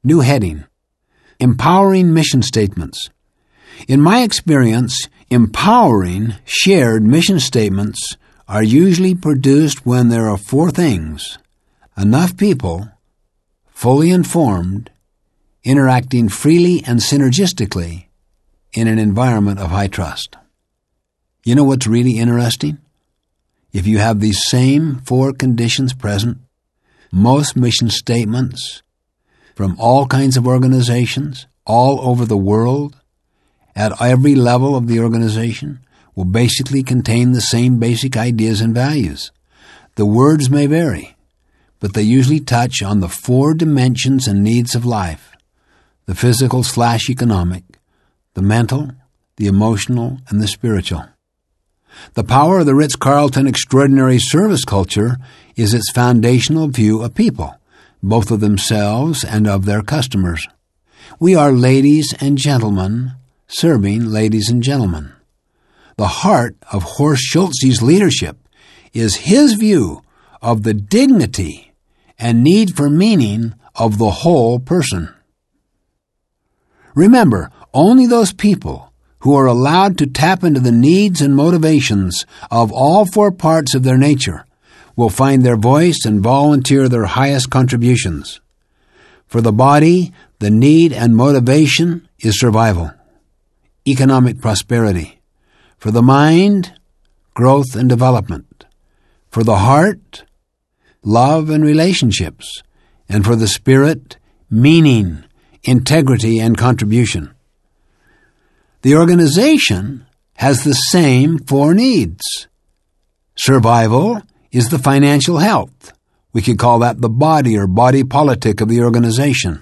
New heading: Empowering Mission Statements. In my experience, empowering shared mission statements are usually produced when there are four things: enough people, fully informed, interacting freely and synergistically in an environment of high trust. You know what's really interesting? If you have these same four conditions present, most mission statements from all kinds of organizations all over the world, at every level of the organization, will basically contain the same basic ideas and values. The words may vary, but they usually touch on the four dimensions and needs of life: the physical/economic, the mental, the emotional, and the spiritual. The power of the Ritz-Carlton extraordinary service culture is its foundational view of people, both of themselves and of their customers. We are ladies and gentlemen serving ladies and gentlemen. The heart of Horst Schulze's leadership is his view of the dignity and need for meaning of the whole person. Remember, only those people who are allowed to tap into the needs and motivations of all four parts of their nature will find their voice and volunteer their highest contributions. For the body, the need and motivation is survival, economic prosperity. For the mind, growth and development. For the heart, love and relationships. And for the spirit, meaning, integrity, and contribution. The organization has the same four needs. Survival is the financial health. We could call that the body or body politic of the organization.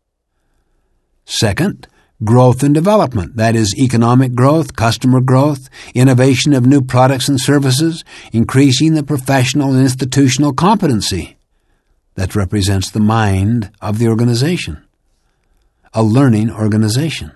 Second, growth and development. That is economic growth, customer growth, innovation of new products and services, increasing the professional and institutional competency. That represents the mind of the organization. A learning organization.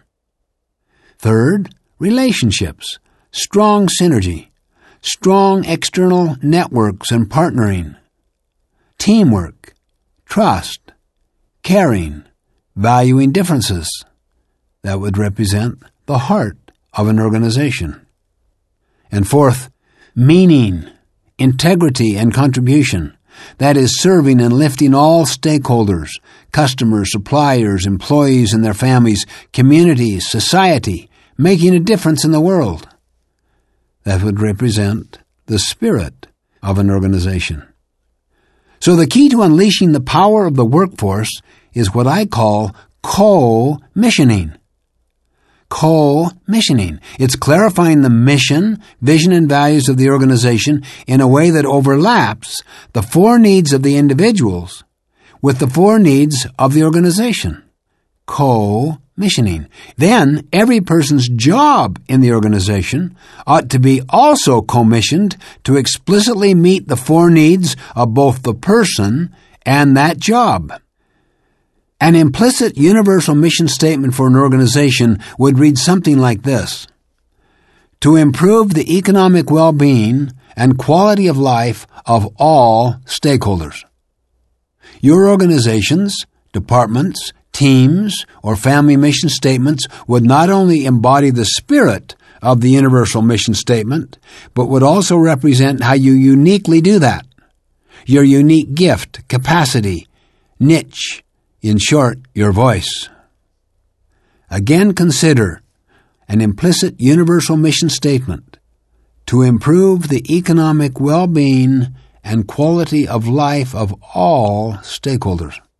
Third, relationships, strong synergy, strong external networks and partnering, teamwork, trust, caring, valuing differences. That would represent the heart of an organization. And fourth, meaning, integrity, and contribution. That is serving and lifting all stakeholders, customers, suppliers, employees and their families, communities, society, making a difference in the world. That would represent the spirit of an organization. So the key to unleashing the power of the workforce is what I call co-missioning. Co-missioning. It's clarifying the mission, vision, and values of the organization in a way that overlaps the four needs of the individuals with the four needs of the organization. Co-missioning. Then, every person's job in the organization ought to be also commissioned to explicitly meet the four needs of both the person and that job. An implicit universal mission statement for an organization would read something like this: to improve the economic well-being and quality of life of all stakeholders. Your organizations, departments, teams, or family mission statements would not only embody the spirit of the universal mission statement, but would also represent how you uniquely do that. Your unique gift, capacity, niche, in short, your voice. Again, consider an implicit universal mission statement to improve the economic well-being and quality of life of all stakeholders.